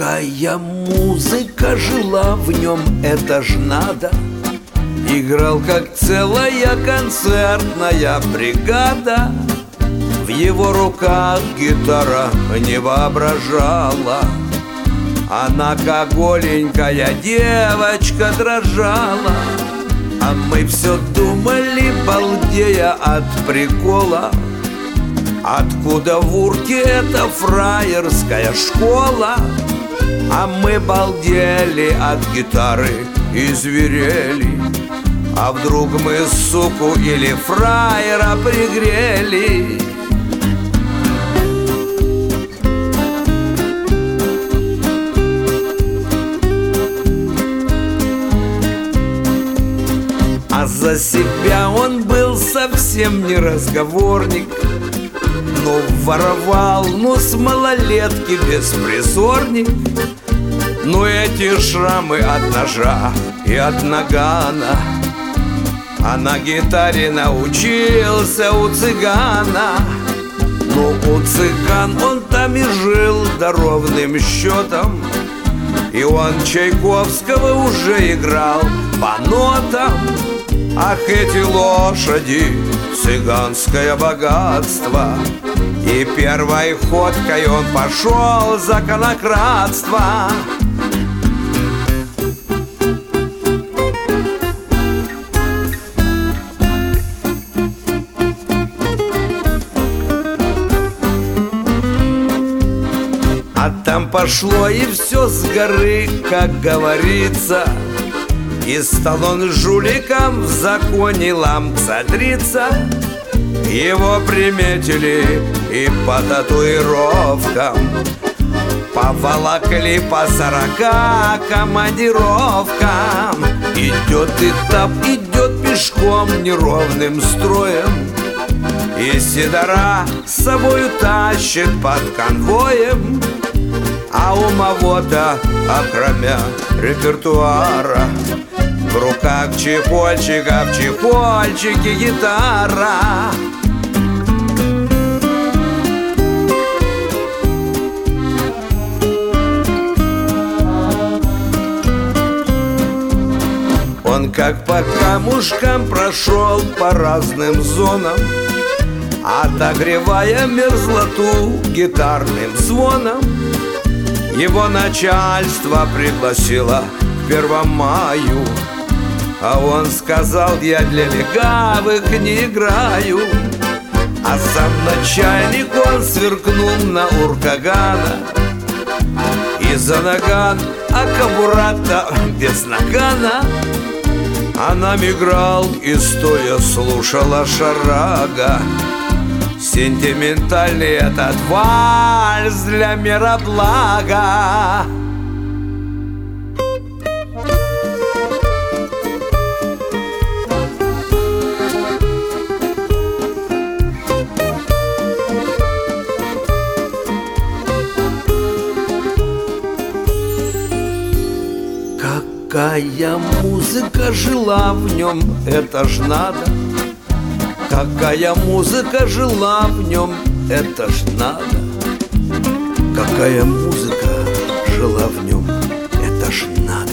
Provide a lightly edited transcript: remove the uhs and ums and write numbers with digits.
Какая музыка жила в нем, это ж надо. Играл, как целая концертная бригада. В его руках гитара не воображала. Она, как голенькая девочка, дрожала. А мы все думали, балдея от прикола, откуда в Урке эта фраерская школа. А мы балдели от гитары и зверели. А вдруг мы суку или фраера пригрели? А за себя он был совсем не разговорник. Ну, воровал, ну, с малолетки беспризорник. Ну, эти шрамы от ножа и от нагана. А на гитаре научился у цыгана. Ну, у цыган он там и жил да ровным счетом. И он Чайковского уже играл по нотам. Ах, эти лошади, цыганское богатство. И первой ходкой он пошел за конократство. А там пошло и все с горы, как говорится. И стал он жуликом, в законе ламцадрица. Его приметили и по татуировкам. Поволокли по 40 командировкам. Идет этап, идет пешком неровным строем. И седора с собою тащит под конвоем. А у Мавота, окромя репертуара, в руках чехольчика, в чехольчике гитара. Он как по камушкам прошел по разным зонам, отогревая мерзлоту гитарным звоном. Его начальство пригласило к 1 маю, а он сказал: я для легавых не играю. А сам начальник он сверкнул на Уркагана. И за наган, а кобура-то без нагана. А нам играл и стоя слушала шарага. Сентиментальный этот вальс для мироблага. Какая музыка жила в нем, это ж надо. Какая музыка жила в нем, это ж надо. Какая музыка жила в нем, это ж надо.